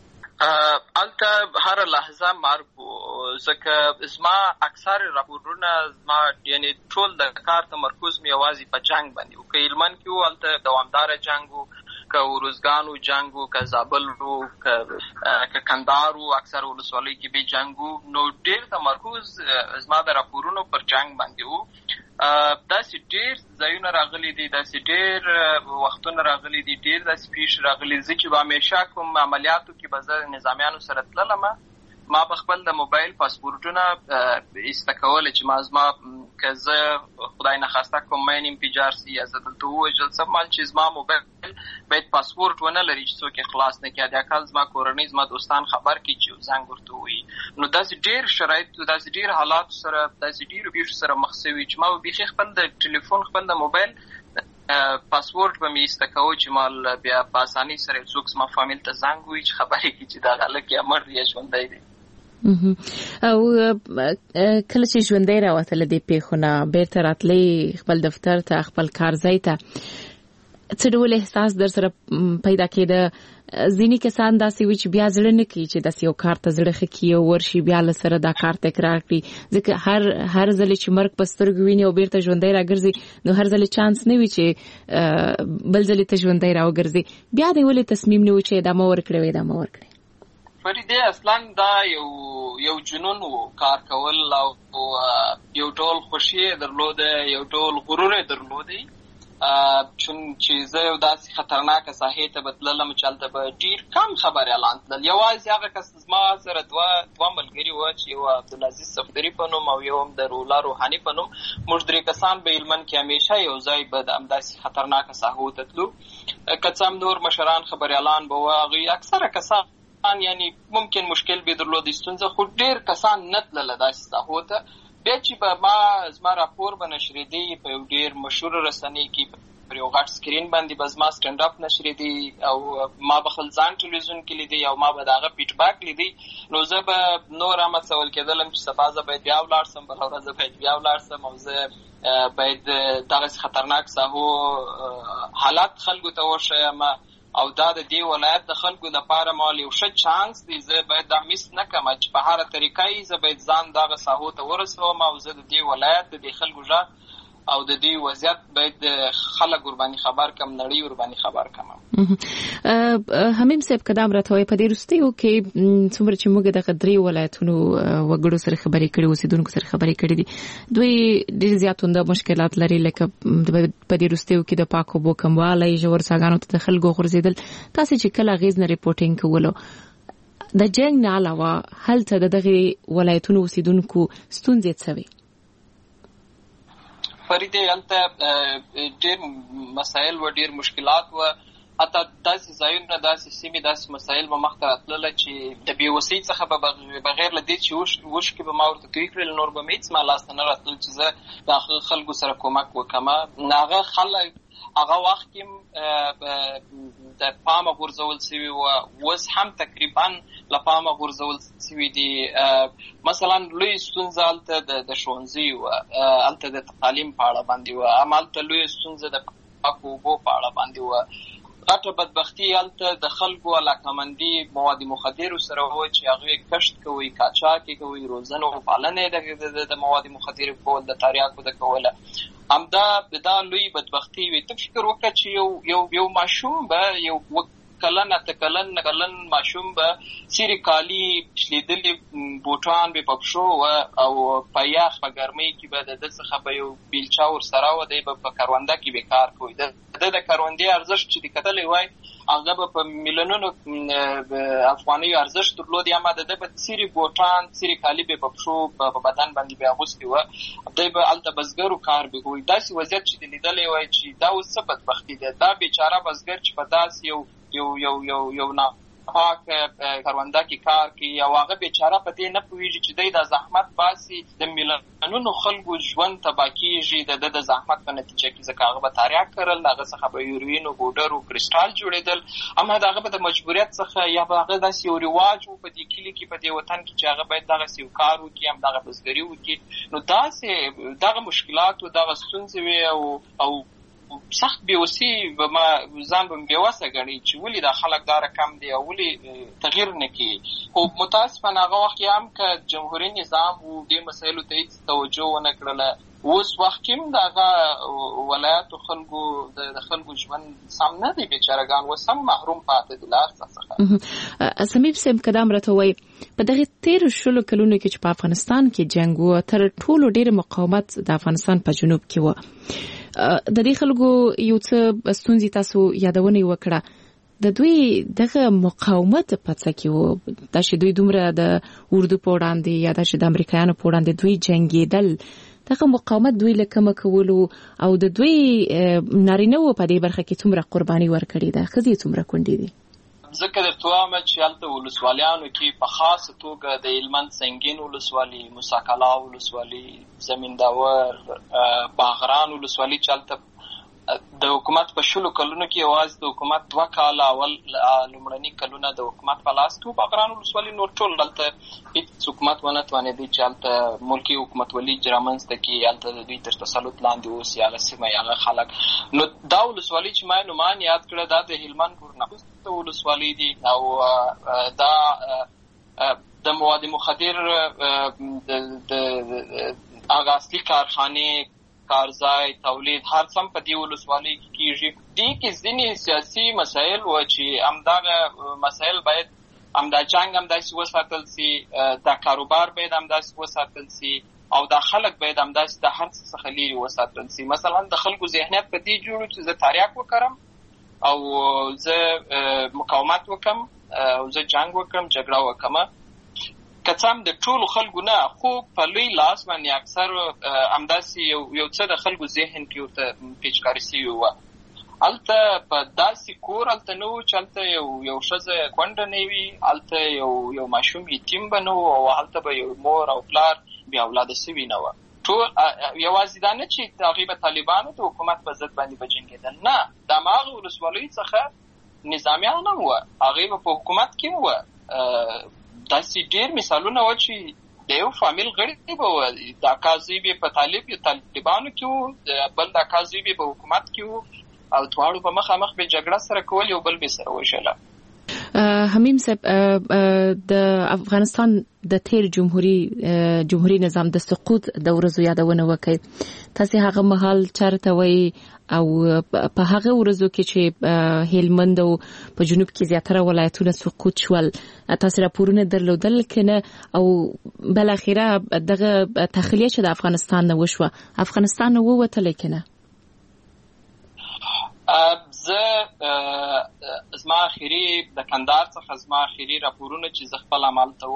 هلته هر لحظه مرګ و، ځکه زما اکثر راپورونه زما یعنی ټول د کار تمرکز مې یوازې په جنګ باندې و. که هلمند کې و هلته دوامداره جنګ و، که ورزګان و جنګ و، که زابل و، که کندهار و اکثر ولسوالۍ کې به جنګ و. نو ډېر تمرکز زما د راپورونو پر جنګ باندې و. داسې ډېر ځایونه راغلي دي، داسې ډېر وختونه راغلي دي، ډېر داسې پیښې راغلي دي چې به همیشه کوم عملیاتو کې به زه نظامیانو سره تللم. ما په خپل د موبایل پاسپورټونه ایسته کول چې زما که زه خدای نخواسته کوم مین انفجار سي یا زه دلته ووژل شم، چې زما موبایل باید پاسپورټ ونه لري چې څوک یې خلاص نه کړي. حداقل زما کورنۍ زما دوستان خبر کړي چې زنګ ورته ووایي. نو داسې ډېر شرایط، داسې ډېر حالاتو سره، داسې ډېرو پیښو سره مخ شوي چې ما به بیخي خپل د ټلیفون خپل د موبایل پاسپورټ به مې ایسته کوو چې ما بیا په اسانۍ سره څوک زما فامیل ته زنګ ووایي چې خبرې کړي چې دغه هلک یا مړ یا ژوندی دی. او کله چې ژوندی راوتله دې پیښو نه بیرته راتلی خپل دفتر ته، خپل کار ځای ته، څه ډول احساس در سره پیدا کېده؟ ځینې کسان داسې وي چې بیا زړه نه کوي چې داسې یو کار ته زړه ښه کړي او ورشي بیا له سره دا کار تکرار کړي، ځکه هر ځل چې مرګ په سترګو ویني او بیرته ژوندی راګرځي، نو هر ځل چانس نه وي چې بل ځل ته ژوندی راوګرځي. بیا دې ولې تصمیم نه و چې ادامه ورکړې ادامه ورکړې؟ فریده اصلا دا یو جنون و کار کول، او یو ډول خوشي درلوده، یو ډول غرور درلوده. چون چې زه یو داسې خطرناکه ساحې ته به تللم چې هلته به ډېر کم خبریالان تلل. یوازې هغه کس زما سره دوه ملګري وه چې یو عبدالعزیز صفدري په نوم او یو هم د رولا روحاني په نوم. موږ 3 کسان به هلمند کې همیشه یو ځای به د همداسې خطرناکه ساحو ته تلو. که څه هم نور مشران خبریالان به وه، هغوی اکثره کسان یعنی ممکن مشکل به درلودی ستونزه، خو ډېر کسان نه تلله داسې ساحو ته. بیا چې به زما راپور به نشریدی په یو ډېر مشهور رسنۍ کې، پر یو غټ سکرین باندې به زما سټنډ اپ نشری دی او ما به خپل ځان ټلویزیون کې لیدي او ما به دغه فیډبیک لیدي نو زه به نور هم څول کېدلم چې سبا زه باید بیا ولاړ شم بله ورځ باید بیا ولاړ شم او زه باید دغسې خطرناک ساحو حالات خلکو ته وښیم او دا د دې ولایت د خلکو لپاره مال یو ښه چانس دی زه باید دا میس نه کړم چې په هره طریقه زه باید ځان دغه ساحو ته ورسوم او زه د دې ولایت د دې خلکو غږ او د دې وضعیت باید خلک ورباندې خبر کم نړۍ ورباندې خبر کم. حمیم صاحب قدم راته وایي په دې وروستیو کې څومره چې موږ دغه درې ولایتونو وګړو سره خبرې کړې اوسېدونکو سره خبرې کړې دي دوی ډېر زیات عمده مشکلات لري لکه په دې وروستیو کې د پاکو اوبو کموالی ژور څاګانو ته د خلکو غورځېدل تاسې چې کله اغېز نه ریپورټینګ کولو د جنګ نه علاوه هلته د دغې ولایتونو اوسېدونکو ستونزې څه وې؟ فریدې هلته ډېر مسایل و ډېر مشکلات و حتی داسې ځایونه داسې سیمې داسې مسایل به مخته راتلله چې د بېوسۍ څخه به بغیر له دې چې اوښکې به ما ورته توی کړل نور به مې هېڅ ما لاسته نه راتلل چې زه د خلکو سره کومک وکړم هغه خلک هغه وخت کې د پامه غورځول شوي وو اوس هم تقریبا له پامه غورځول شوي دي مثلا لوی ستونزه هلته د ښوونځیو وه هلته د تعلیم په اړه باندې وه همالته لویه ستونزه د پاکو اوبو په اړه باندې وه غټه بدبختي هلته د خلکو علاقمندي مواد مخدرو سره و چې هغوی کشت کوي قاچاق یې کوي روزنه او پالنه د مواد مخدرو کول د تریاکو د کوله همدا دا لوی بدبختي وي ته فکر وکړه چې یو ماشوم به یو کلن اته کلن ماشوم به سیرې کالي شلیدلې بوټان به په پښو او په یخ په ګرمۍ کې به د ده څخه به یو بیلچه ورسره وه دی به په کرونده کې به کار کوي د کروندې ارزښت چې د کتلی وای هغه به په میلیونونو افغانیو ارزښت درلود یا ما د ده به سیرې بوټان سیرې کالي به په پښو په بدن باندې به اغوستې وه دی به هلته بزګرو کار به کوي داسې وضعیت چې د لیدلی وای چې دا اوس څه بدبختي ده دا بیچاره بزګر چې په داسې یو ناپاک کرونده کې کار کوي او هغه بیچاره په دې نه پوهېږي چې دی دا زحمت باسي د میلیونونو خلکو ژوند تباه کېږي د زحمت په نتیجه کې ځکه هغه به تریاک کرل هغه څخه به یوروین او بوډر او کرسټال جوړېدل اما د هغه به د مجبوریت څخه یا به هغه داسې یو رواج و په دې کلي کې په دې وطن کې چې هغه باید دغسې یو کار وکړي همدغه بزګري وکړي نو داسې دغه مشکلات و دغه ستونزې وې او سخت بېوسي به ځان به بېوسه ګڼي چې ولې دا خلک دا رقم دی او ولې تغییر نه کوي خو متاسفانه هغه وخت کې هم که جمهوري نظام و دې مسایلو ته هېڅ توجه ونه کړله اوس وخت کې هم د هغه ولایاتو خلکو د خلکو ژوند سم نه دی بېچارهګان اوس هم محروم پاتې دي له هر څه څخه. سمیب صاحب قدم راته وایي په دغې تېرو 10 کلونو کې چې په افغانستان کې جنګ و تر ټولو ډېر مقاومت د افغانستان په جنوب کې و د دې خلکو یو څه ستونزې تاسو یادونه وکړه د دوی دغه مقاومت په څه کې و دا چې دوی دومره د اردو په وړاندې یا دا چې د امریکایانو په وړاندې دوی جنګېدل دغه مقاومت دوی له کومه کولو او د دوی نارینه‌وو په دې برخه کې څومره قرباني ورکړې ده ښځې څومره کونډې دي ځکه درته وایم چې هلته ولسوالیانو کې په خاصه توګه د هلمند سنګین ولسوالي موسی کلا ولسوالي زمین داور باغران ولسوالي چې هلته د حکومت په 10 کلونو کې یوازې د حکومت 2 کاله اول لومړني کلونه د حکومت په لاس کې باغران ولسوالي نور ټول هلته هېڅ حکومت ونه توانېدی چې هلته ملکي حکومتولي رامنځته کړي هلته د دوی تر تسلط لاندې اوسي هغه سیمه هغه خلک نو دا ولسوالي چې ما نومان یاد کړه دا د هلمند ګورنه ولسوالي دي او دا د مواد مخدر د هغه اصلي کارخانې کارځای تولید هر څه په دې ولسوالۍ کې کېږي دې کې ځینې سیاسي مسایل و چې همدغه مسایل باید همدا جنګ همداسې وساتل سي دا کاروبار باید همداسې وساتل سي او دا خلک باید همداسې د هر څه څخه لرې وساتل سي مثلا د خلکو ذهنیت په دې جوړو چې زه تریاک وکړم او زه مقاومت وکړم او زه جنګ وکړم جګړه وکړم که څه هم د ټولو خلکو نه خو په لوی لاس باندې اکثر همداسې یو څه د خلکو ذهن کې ورته پیچکاري سوي وه هلته په داسې کور هلته نه و چې هلته یو ښځه کونډه نه وي هلته یو ماشوم یتیم به نه و او هلته به یو مور او پلار بې اولاده سوي نه وه ټول یوازې دا نه چې هغوی به طالبانو د حکومت په ضد باندې به جنګېدل، نه، د هماغه ولسوالیو څخه نظامیان هم وه، هغوی به په حکومت کې وه. داسې ډېر مثالونه وه چې د یو فامیل غړي به وه، د اکا زوی به په طالبانو کې وو، بل د اکا زوی به په حکومت کې وو، او دواړو به مخامخ به جګړه سره کول، یو بل به سره وژله. حمیم صاحب، د افغانستان د تیر جمهوریت نظام د سقوط د ورځو یادونه وکړي. تاسو هغه مهال چارته وای او په هغه ورځو کې چې هلمند او په جنوب کې زیاتره ولایتونه سقوط شول، تاسو راپورونه درلودل کنه او بل اخیره دغه تخلیه چې د افغانستان نه وشوه، افغانستان نه ووتل کنه؟ زما اخیری د کندهار څخه زما اخیری راپورونه چې زه خپل عمل ته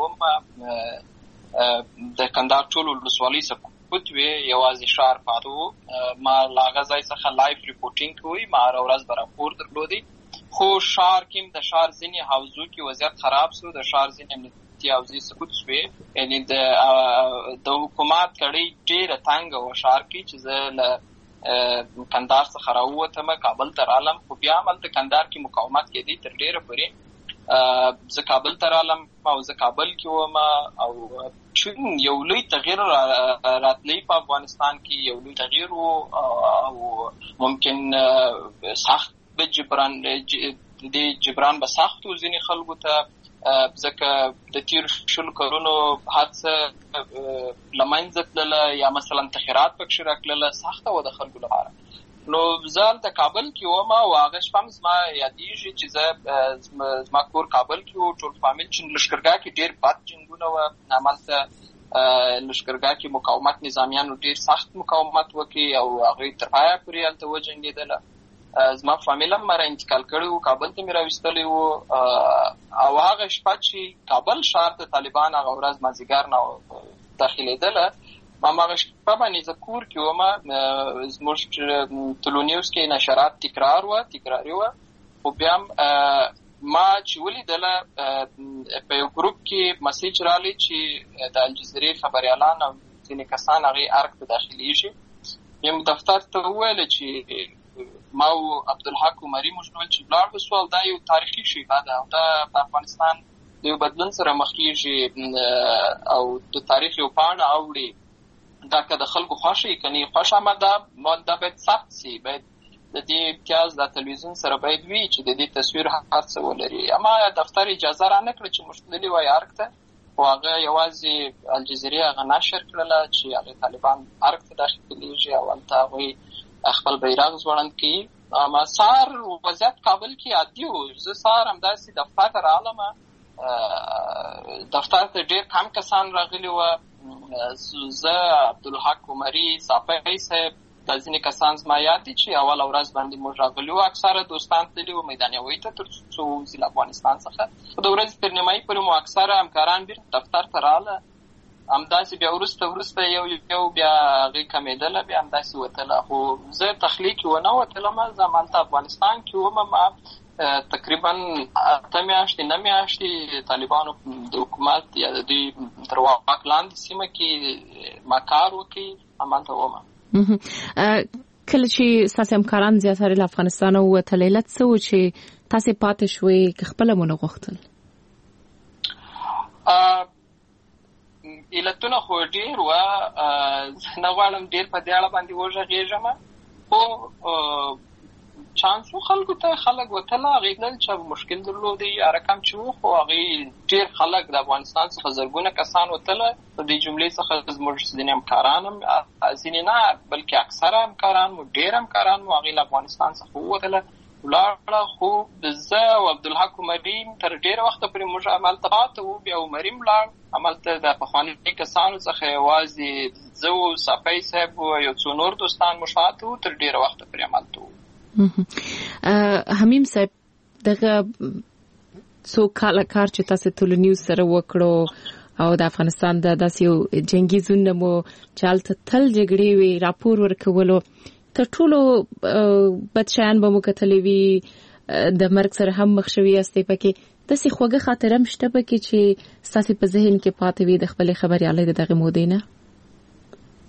وم د کندهار ټول ولسوالۍ سقوط وي، یوازې ښار پاتې و. ما له هغه ځای څخه لایف ریپورټینګ کوي، ما هره ورځ به راپور درلودی، خو ښار کې د ښار ځینې حوزو کې وضعیت خراب سو، د ښار ځینې امنیتي حوزې سقوط شوې، یعنې د حکومت کړۍ ډېره تنګه وه ښار کې چې زه له کندهار څخه راووتم، کابل ته رالم، خو بیا هم هلته کندهار کې مقاومت کېدی تر ډېره پورې. زه کابل ته رالم او زه کابل کې وم، او چون یو لوی تغییر راتلی په افغانستان کې، یو لوی تغییر و او ممکن سخت به جبران به سخت و ځینې خلکو ته، ځکه د تیر شلو کلونو هڅه له منځه تلله، یا مثلا تغیرات پکښې راتلله، سخته وه د خلکو لپاره. نو زه هلته کابل کې وم او هغه شپه هم زما یادېږي چې زه زما کور کابل کې و، ټول فامیل چې لښکرګاه کې ډېر بد جنګونه وه، همالته لښکرګاه کې مقاومت نظامیانو ډېر سخت مقاومت وکړي او هغوی تر پایه پورې هلته وجنګېدله. زما فامیل هم مره انتقال کړی و، کابل ته مې راویستلی و، او هغه شپه چې کابل ښار ته طالبان هغه ورځ مازدیګر نه داخلېدله، ما هغه شپه باندې زه کور کې وم، زموږ تلونیوز کې نشرات تکراري وه، خو بیا هم ما چې ولیدله په یو ګروپ کې مسیج رالی چې د الجزیرې خبریالان او ځینې کسان هغې ارګ ته داخلېږي. یم دفتر ته وویله چې ما او عبدالحق عمري موږ ویل چې ولاړ وسو، دا یو تاریخي شیبه ده او دا په افغانستان د یو بدلون سره مخ کېږي او د تاریخ یو پاڼه اوړي، دا که د خلکو خوښه وي که نه یې خوښه، دا باید ثبت سي، باید د دې امتیاز د تلویزیون سره باید وي چې د دې تصویر هر څه ولري. اما دفتر اجازه را نه کړه چې موږ تللي وای ارګ ته، خو هغه یوازې الجزیرې هغه نشر کړله چې هغې طالبان ارګ ته داخلېږي او هلته هغوی خپل بیرغ ځوړند کړي. اما سهار وضعیت کابل کې عادي و، زه سهار همداسې دفتر ته رالم، دفتر ته ډېر کم کسان راغلي وه، زه عبدالحق عمري صافی صاحب، دا ځینې کسان زما یاد دي چې اوله ورځ باندې موږ راغلي وو، اکثره دوستان تللي وو میدان یوې ته تر څو ووځي له افغانستان څخه. خو د ورځې تر نیمایي پورې مو اکثره همکاران بېرته دفتر ته راغله، همداسې بیا وروسته یو بیا هغې کمېدله، بیا همداسې وتله. خو زه تخلیه کې ونه وتلم، زه همالته افغانستان کې وم. ما تقریبا 8 میاشتې 9 میاشتې طالبانو د حکومت یا د دوی تر واک لاندې سیمه کې ما کار وکړي، همالته وم. کله چې ستاسې همکاران زیاتره له افغانستانه ووتل، علت څه و چې تاسې پاتې شوې که خپله مو نه غوښتل؟ علتونه خو ډېر وه، نه غواړم ډېر په دې اړه باندې وغږېږم، خو چانس و خلکو ته، خلک وتله، هغې تلل چې مشکل درلودی یا رقم چې و، خو هغې ډېر خلک د افغانستان څخه زرګونه کسان وتله. د دې جملې څخه زموږ ځینې همکاران هم، ځینې نه بلکې اکثره همکاران مو، ډېر همکاران مو هغې له افغانستان څخه ووتله ولاړه. خو زه او عبدالحق عمري تر ډېره وخته پورې موږ همالته پاتې وو، بیا عمري هم ولاړ، همالته د پخواني کسانو څخه یوازې زه و صافی صاحب و یو څو نور دوستان موږ پاتې وو، تر ډېره وخته پورې همالته وو. حمیم صاحب، دغه څو کاله کار چې تاسو تلونیوز سره وکړو او د افغانستان د داسې یو جنګي زون مو چې هلته تل جګړې وي، راپور ورکولو، تر ټولو بد شیان به مو کتلی وي، د مرګ سره هم مخ شوي یاستئ، پکې داسې خوږه خاطره هم شته پکې چې ستاسې په ذهن کې پاتې وي د خپلې خبریالۍ د دغې مودې نه؟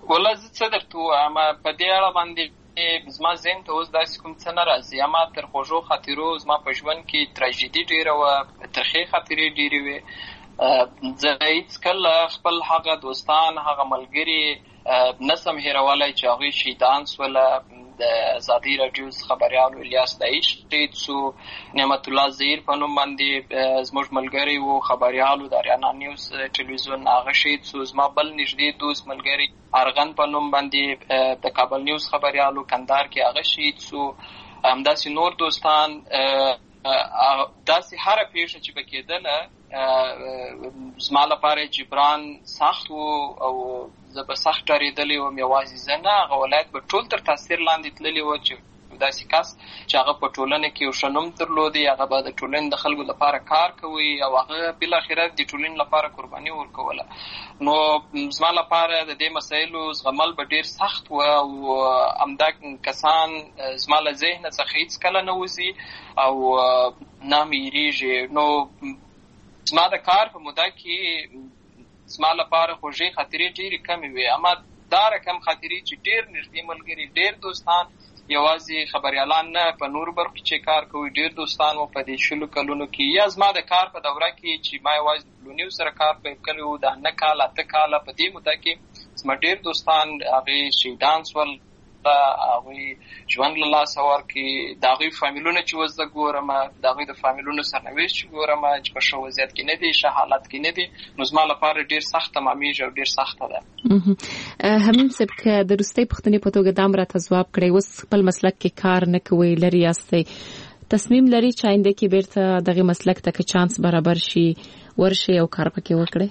ولا زه څه درته ووایم په دې اړه باندې زما ذهن ته اوس داسې کوم څه نه راځي. اما تر خوږو خاطرو زما په ژوند کې تراژیدي ډېره وه، ترخې خاطرې ډېرې وې. زه هېڅکله خپل هغه دوستان، هغه ملګري نسم هېرولی چې هغوی شهیدان سوله. د ازادۍ راډیو خبریال الیاس دایش شهید سو، نعمت الله زهیر په نوم باندې زموږ ملګری و خبریالو د اریانا نیوز ټلویزیون، هغه شهید سو. زما بل نږدې دوست ملګری ارغن په نوم باندې د کابل نیوز خبریالو کندهار کې هغه شهید سو. همداسې نور دوستان، داسې هره پیښه چې به کېدله زما لپاره جبران سخت و او زه به سخت ډارېدلی وم. یوازې زه نه، هغه ولایت به ټول تر تاثیر لاندې تللی و چې داسې کس چې هغه په ټولنه کې یو ښه نوم درلودی، هغه به د ټولنې د خلکو لپاره کار کوي او هغه بالاخره د ټولنې لپاره قرباني ورکوله. نو زما لپاره د دې مسایلو زغمل به ډېر سخت و او همدا کسان زما له ذهنه څخه هېڅکله نه وځي او نه مې هېرېږي. نو زما د کار په موده کې زما لپاره خوږې خاطرې ډېرې کمې وې، اما دا رقم خاطرې چې ډېر نږدې ملګري، ډېر دوستان، یوازې خبریالان نه، په نورو برخو کې چې کار کوي ډېر دوستان و په دې 20 کلونو کې. یا زما د کار په دوره کې چې ما یوازې د بلو نیوز سره کار پیل کړی و، د 9 کاله 8 کاله په دې موده کې زما ډېر دوستان هغې شهیدان سول، هغوی ژوند له لاسه ورکړي. د هغوی فامیلونه چې اوس زه ګورم، د هغوی د فامیلونو سرنوشت چې ګورم چې په ښه وضعیت کې نه دي، ښه حالت کې نه دي، نو زما لپاره ډېر سخت تمامېږي او ډېر سخته ده. حمیم صاحب، که د وروستۍ پوښتنې په توګه دا هم راته ځواب کړئ، اوس خپل مسلک کې کار نه کوئ، لرې یاستئ، تصمیم لري چې آینده کې بیرته دغې مسلک ته که چانس برابر شي ورشئ او کار پکې وکړئ؟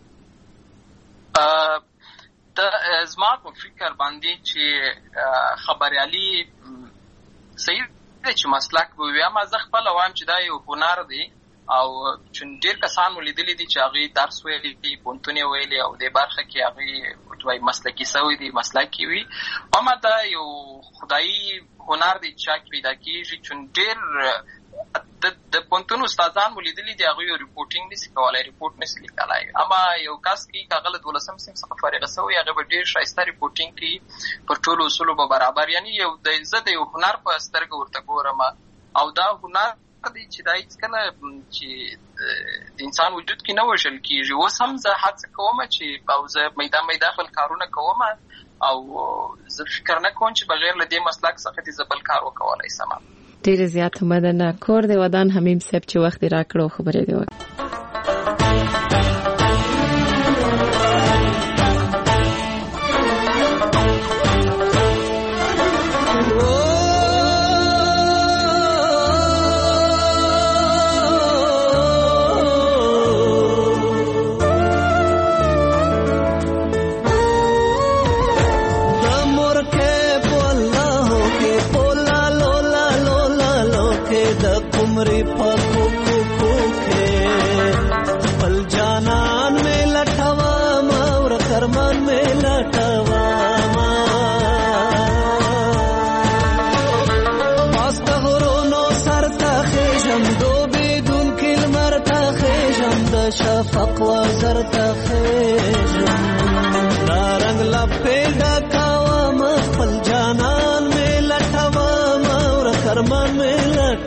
زما په فکر باندې چې خبریالي صحیح دی چې مسلک به وي، اما زه خپله وایم چې دا یو هنر دی او ډېر کسان مو لیدلي دي چې هغوی درس ویلی دي، پوهنتون یې ویلي او دې برخه کې هغوی مسلکي سوي دي، مسلکي وي. اما دا یو خدایي هنر دی چې چا کې پیدا کېږي، چې ډېر د پوهنتون استادان مو لیدلي دي، هغوی یو ریپورټینګ نشي کولی، ریپورټ نشي لیکلی. اما یو کس کې که هغه له 12 صنف څخه فارغه سوی، هغه به ډېر ښایسته ریپورټینګ کوي، پر ټولو اصولو به برابر. یعنې زه د یو هنر په سترګه ورته ګورم او دا هنر دی چې دا هېڅکله چې د انسان وجود کې نه وژل کېږي. اوس هم زه هڅه کوم چې او زه میدا خپل کارونه کوم او زه فکر نه کوم چې بغیر له دې مسلک څخه دې زه بل کار وکولی سم. ډېره زیاته مننه. کور دې ودان حمیم صاحب چې وخت یې راکړ او خبرې دې وکړې. شفق وزر تخیجم دارنگ لپیدا کاوام خپل جانان میں لٹوام اور کرمان میں لٹ